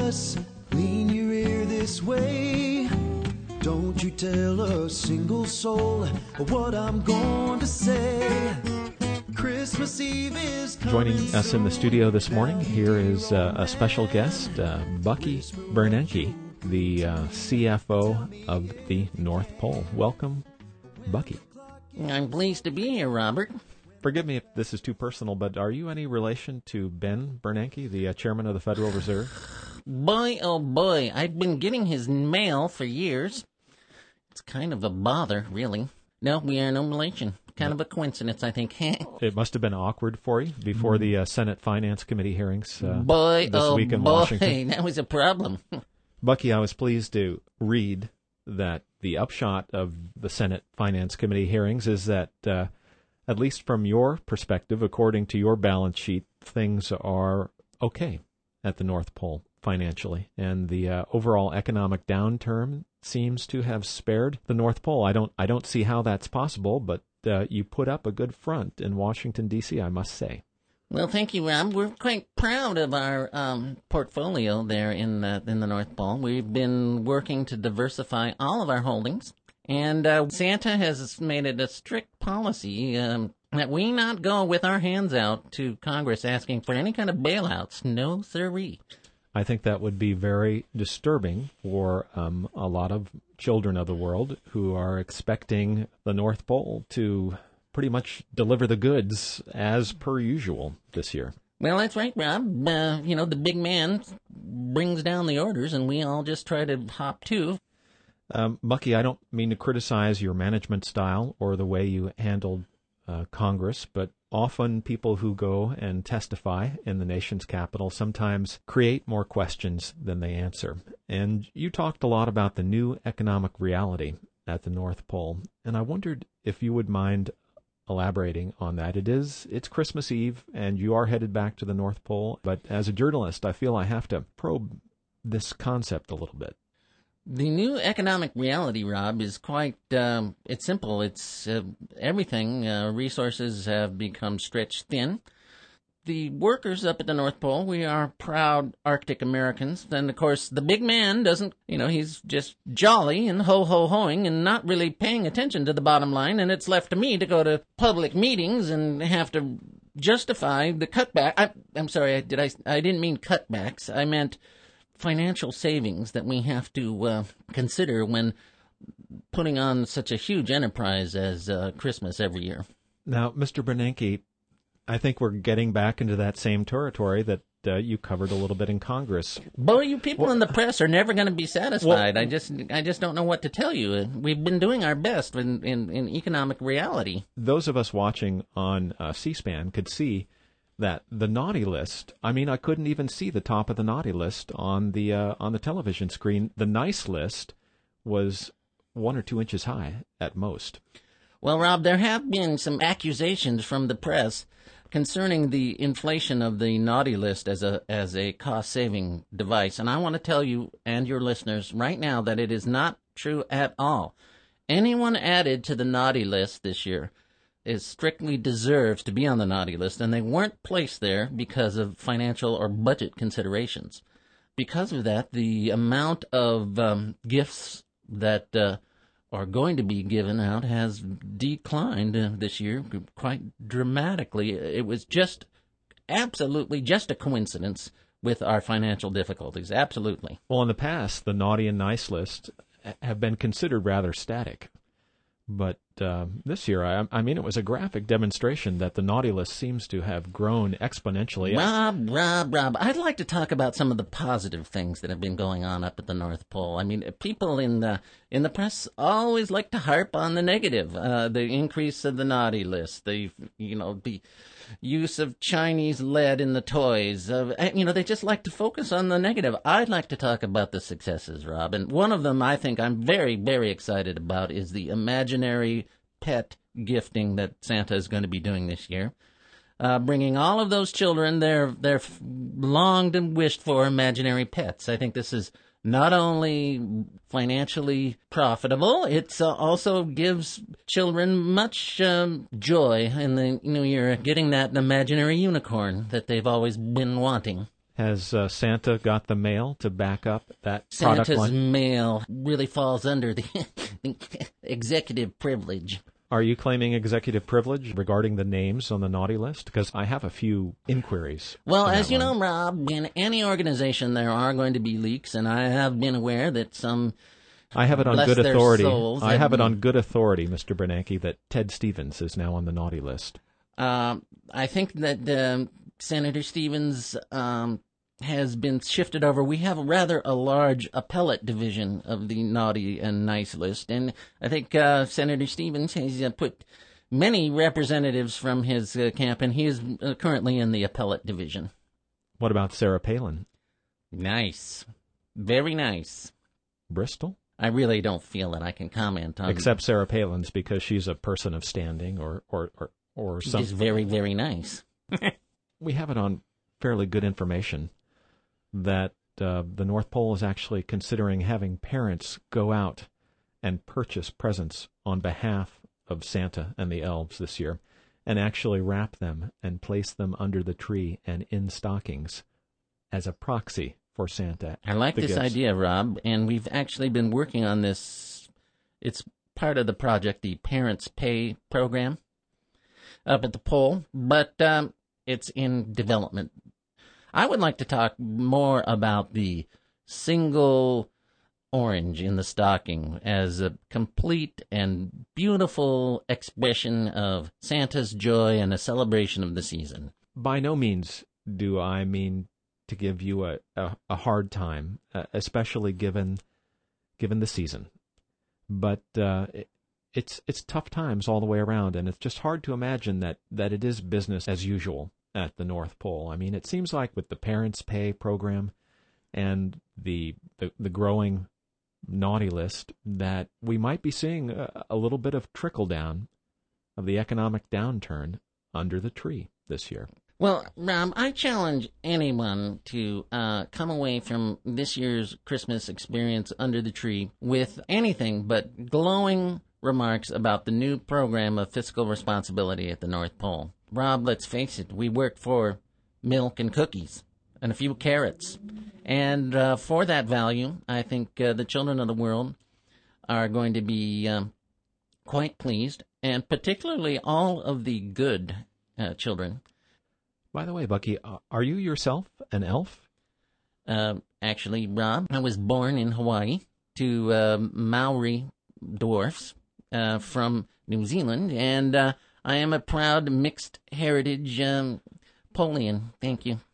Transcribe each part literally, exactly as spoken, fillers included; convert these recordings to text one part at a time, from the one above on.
us. Lean your ear this way. Don't you tell a single soul what I'm going to say. Christmas Eve is coming. Joining us in the studio this morning, here is uh, a special guest, uh, Bucky Bernanke, the uh, C F O of the North Pole. Welcome, Bucky. I'm pleased to be here, Robert. Forgive me if this is too personal, but are you any relation to Ben Bernanke, the uh, chairman of the Federal Reserve? Boy, oh boy, I've been getting his mail for years. It's kind of a bother, really. No, we are no relation. Kind of a coincidence, I think. It must have been awkward for you before the uh, Senate Finance Committee hearings uh, boy, this oh week in boy, Washington. That was a problem. Bucky, I was pleased to read that the upshot of the Senate Finance Committee hearings is that, uh, at least from your perspective, according to your balance sheet, things are okay at the North Pole financially, and the uh, overall economic downturn seems to have spared the North Pole. I don't, I don't see how that's possible, but uh, you put up a good front in Washington, D C, I must say. Well, thank you, Rob. We're quite proud of our um, portfolio there in the, in the North Pole. We've been working to diversify all of our holdings, and uh, Santa has made it a strict policy um, that we not go with our hands out to Congress asking for any kind of bailouts. No siree. I think that would be very disturbing for um, a lot of children of the world who are expecting the North Pole to pretty much deliver the goods as per usual this year. Well, that's right, Rob. Uh, you know, the big man brings down the orders, and we all just try to hop to. Um, Bucky, I don't mean to criticize your management style or the way you handled uh, Congress, but often people who go and testify in the nation's capital sometimes create more questions than they answer. And you talked a lot about the new economic reality at the North Pole, and I wondered if you would mind elaborating on that. It is, it's Christmas Eve, and you are headed back to the North Pole, but as a journalist, I feel I have to probe this concept a little bit. The new economic reality, Rob, is quite, um, it's simple. It's uh, everything. Uh, resources have become stretched thin. The workers up at the North Pole, we are proud Arctic Americans. And, of course, the big man doesn't, you know, he's just jolly and ho-ho-hoing and not really paying attention to the bottom line. And it's left to me to go to public meetings and have to justify the cutback. I, I'm sorry, did I, I didn't mean cutbacks. I meant financial savings that we have to uh, consider when putting on such a huge enterprise as uh, Christmas every year. Now, Mister Bernanke, I think we're getting back into that same territory that uh, you covered a little bit in Congress. Boy, you people well, in the press are never going to be satisfied. Well, I just I just don't know what to tell you. We've been doing our best in, in, in economic reality. Those of us watching on uh, C-SPAN could see that the naughty list, I mean, I couldn't even see the top of the naughty list on the uh, on the television screen. The nice list was one or two inches high at most. Well, Rob, there have been some accusations from the press concerning the inflation of the naughty list as a as a cost-saving device. And I want to tell you and your listeners right now that it is not true at all. Anyone added to the naughty list this year is strictly deserves to be on the naughty list, and they weren't placed there because of financial or budget considerations. Because of that, the amount of um, gifts that uh, are going to be given out has declined uh, this year quite dramatically. It was just absolutely just a coincidence with our financial difficulties, absolutely. Well, in the past, the naughty and nice list have been considered rather static. But uh, this year, I, I mean, it was a graphic demonstration that the naughty list seems to have grown exponentially. Rob, Rob, Rob, I'd like to talk about some of the positive things that have been going on up at the North Pole. I mean, people in the in the press always like to harp on the negative, uh, the increase of the naughty list, the you know the use of Chinese lead in the toys. Uh, you know, they just like to focus on the negative. I'd like to talk about the successes, Rob. And one of them I think I'm very, very excited about is the imaginary pet gifting that Santa is going to be doing this year. Uh, bringing all of those children their, their longed and wished for imaginary pets. I think this is not only financially profitable, it uh, also gives children much um, joy in the new year, getting that imaginary unicorn that they've always been wanting. Has uh, Santa got the mail to back up that product Santa's line? mail really falls under the, the executive privilege. Are you claiming executive privilege regarding the names on the naughty list? Because I have a few inquiries. Well, as you line. know, Rob, in any organization there are going to be leaks, and I have been aware that some... I have it on bless good their authority. souls, I have it been- on good authority, Mister Bernanke, that Ted Stevens is now on the naughty list. Uh, I think that um, Senator Stevens um, has been shifted over. We have rather a large appellate division of the naughty and nice list, and I think uh, Senator Stevens has uh, put many representatives from his uh, camp, and he is uh, currently in the appellate division. What about Sarah Palin? Nice. Very nice. Bristol? I really don't feel that I can comment on Except Sarah Palin's because she's a person of standing or, or, or, or She's something. very, very nice. We have it on fairly good information that uh, the North Pole is actually considering having parents go out and purchase presents on behalf of Santa and the elves this year and actually wrap them and place them under the tree and in stockings as a proxy for Santa. I like the this gifts. idea, Rob, and we've actually been working on this. It's part of the project, the Parents Pay program up at the pole, but um, it's in development. I would like to talk more about the single orange in the stocking as a complete and beautiful expression of Santa's joy and a celebration of the season. By no means do I mean to give you a, a, a hard time, uh, especially given given the season. But uh, it, it's it's tough times all the way around, and it's just hard to imagine that, that it is business as usual at the North Pole. I mean, it seems like with the Parents Pay program and the the, the growing naughty list that we might be seeing a, a little bit of trickle down of the economic downturn under the tree this year. Well, Rob, I challenge anyone to uh, come away from this year's Christmas experience under the tree with anything but glowing remarks about the new program of fiscal responsibility at the North Pole. Rob, let's face it, we work for milk and cookies and a few carrots. And uh, for that value, I think uh, the children of the world are going to be um, quite pleased, and particularly all of the good uh, children. By the way, Bucky, uh, are you yourself an elf? Uh, actually, Rob, I was born in Hawaii to uh, Maori dwarfs uh, from New Zealand, and uh, I am a proud mixed heritage um, Polian. Thank you.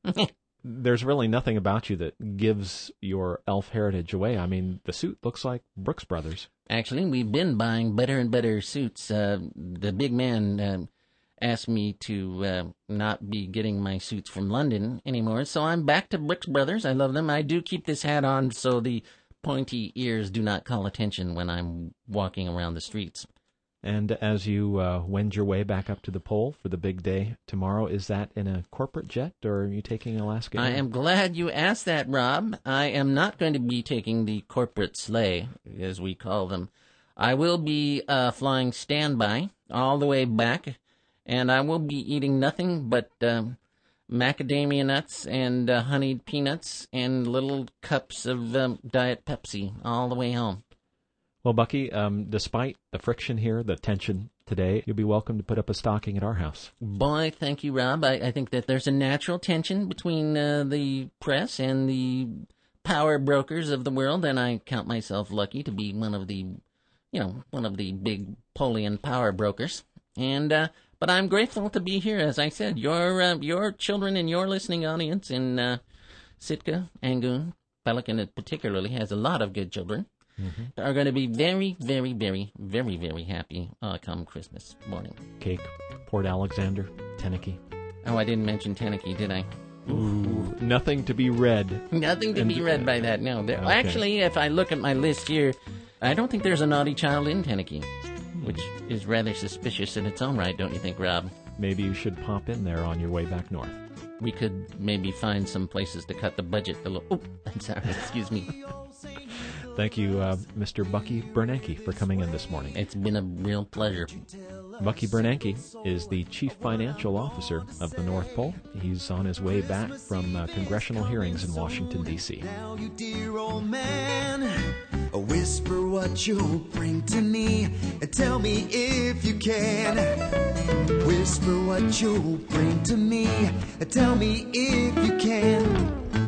There's really nothing about you that gives your elf heritage away. I mean, the suit looks like Brooks Brothers. Actually, we've been buying better and better suits. Uh, the big man uh, asked me to uh, not be getting my suits from London anymore, so I'm back to Brooks Brothers. I love them. I do keep this hat on so the pointy ears do not call attention when I'm walking around the streets. And as you uh, wend your way back up to the pole for the big day tomorrow, is that in a corporate jet, or are you taking Alaska Air? I am glad you asked that, Rob. I am not going to be taking the corporate sleigh, as we call them. I will be uh, flying standby all the way back, and I will be eating nothing but um, macadamia nuts and uh, honeyed peanuts and little cups of um, Diet Pepsi all the way home. Well, Bucky, um, despite the friction here, the tension today, you'll be welcome to put up a stocking at our house. Boy, thank you, Rob. I, I think that there's a natural tension between uh, the press and the power brokers of the world, and I count myself lucky to be one of the, you know, one of the big Polian power brokers. And uh, but I'm grateful to be here. As I said, your uh, your children and your listening audience in uh, Sitka, Angoon, Pelican particularly has a lot of good children. Mm-hmm. Are going to be very, very, very, very, very happy uh, come Christmas morning. Cake, Port Alexander, Teneke. Oh, I didn't mention Teneke, did I? Ooh, nothing to be read. Nothing to and, be read by that, no. There, okay. Actually, if I look at my list here, I don't think there's a naughty child in Teneke, which is rather suspicious in its own right, don't you think, Rob? Maybe you should pop in there on your way back north. We could maybe find some places to cut the budget a little. Oh, I'm sorry, excuse me. Thank you, uh, Mister Bucky Bernanke, for coming in this morning. It's been a real pleasure. Bucky Bernanke is the Chief Financial Officer of the North Pole. He's on his way back from uh, congressional hearings in Washington, D C Now, you dear old man, whisper what you'll bring to me and tell me if you can. Whisper what you'll bring to me and tell me if you can.